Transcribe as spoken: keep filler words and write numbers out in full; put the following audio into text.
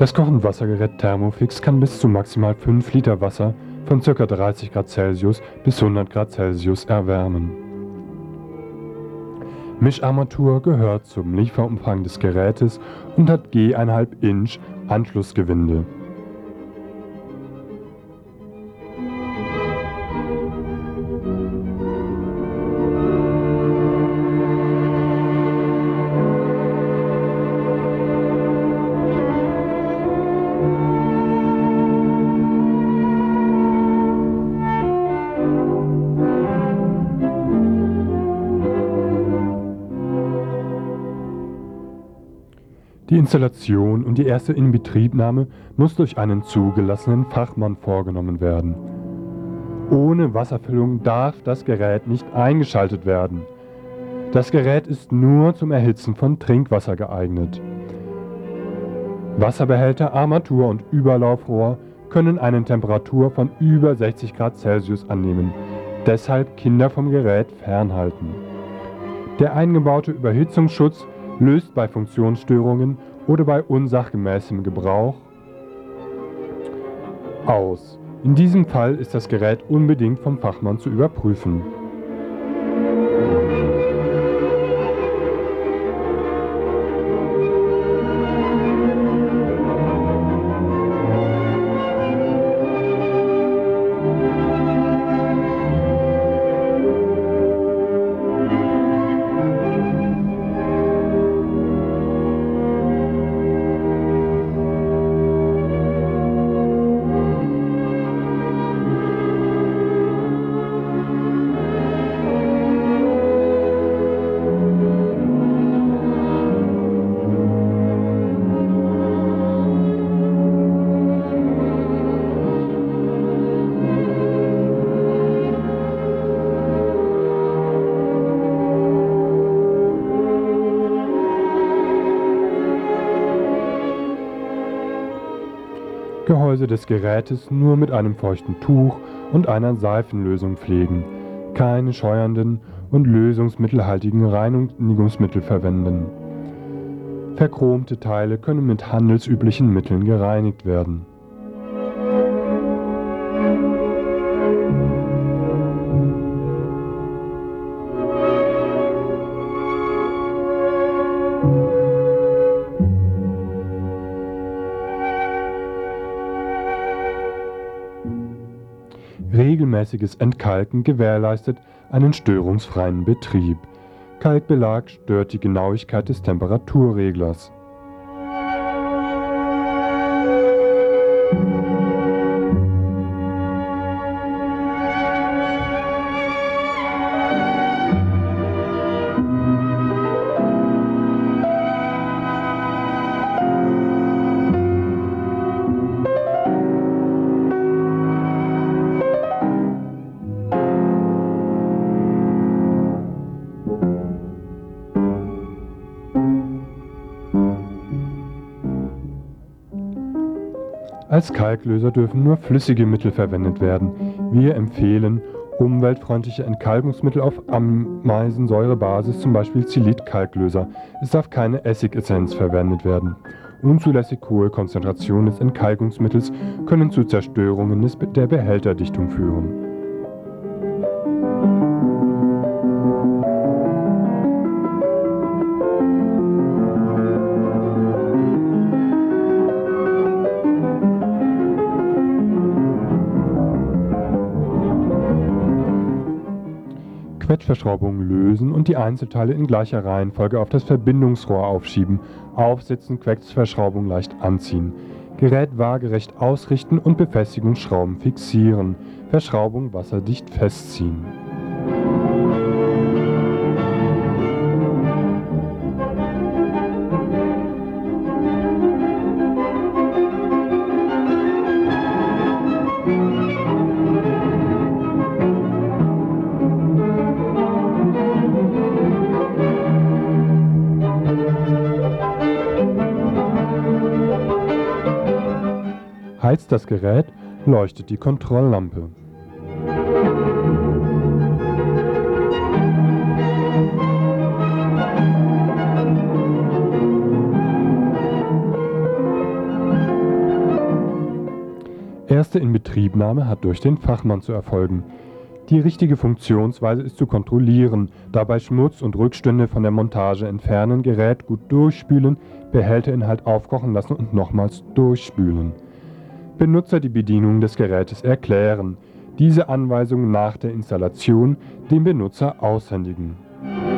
Das Kochendwassergerät Thermofix kann bis zu maximal fünf Liter Wasser von ca. dreißig Grad Celsius bis hundert Grad Celsius erwärmen. Mischarmatur gehört zum Lieferumfang des Gerätes und hat G eins Komma fünf Inch Anschlussgewinde. Die Installation und die erste Inbetriebnahme muss durch einen zugelassenen Fachmann vorgenommen werden. Ohne Wasserfüllung darf das Gerät nicht eingeschaltet werden. Das Gerät ist nur zum Erhitzen von Trinkwasser geeignet. Wasserbehälter, Armatur und Überlaufrohr können eine Temperatur von über sechzig Grad Celsius annehmen, deshalb Kinder vom Gerät fernhalten. Der eingebaute Überhitzungsschutz löst bei Funktionsstörungen oder bei unsachgemäßem Gebrauch aus. In diesem Fall ist das Gerät unbedingt vom Fachmann zu überprüfen. Gehäuse des Gerätes nur mit einem feuchten Tuch und einer Seifenlösung pflegen, keine scheuernden und lösungsmittelhaltigen Reinigungsmittel verwenden. Verchromte Teile können mit handelsüblichen Mitteln gereinigt werden. Regelmäßiges Entkalken gewährleistet einen störungsfreien Betrieb. Kalkbelag stört die Genauigkeit des Temperaturreglers. Als Kalklöser dürfen nur flüssige Mittel verwendet werden. Wir empfehlen umweltfreundliche Entkalkungsmittel auf Ameisensäurebasis, zum Beispiel Xylit-Kalklöser. Es darf keine Essigessenz verwendet werden. Unzulässig hohe Konzentrationen des Entkalkungsmittels können zu Zerstörungen des, der Behälterdichtung führen. Quetschverschraubungen lösen und die Einzelteile in gleicher Reihenfolge auf das Verbindungsrohr aufschieben, aufsetzen, Quetschverschraubung leicht anziehen, Gerät waagerecht ausrichten und Befestigungsschrauben fixieren, Verschraubung wasserdicht festziehen. Heizt das Gerät, leuchtet die Kontrolllampe. erste Inbetriebnahme hat durch den Fachmann zu erfolgen. Die richtige Funktionsweise ist zu kontrollieren, dabei Schmutz und Rückstände von der Montage entfernen, Gerät gut durchspülen, Behälterinhalt aufkochen lassen und nochmals durchspülen. Benutzer die Bedienung des Gerätes erklären. Diese Anweisungen nach der Installation dem Benutzer aushändigen.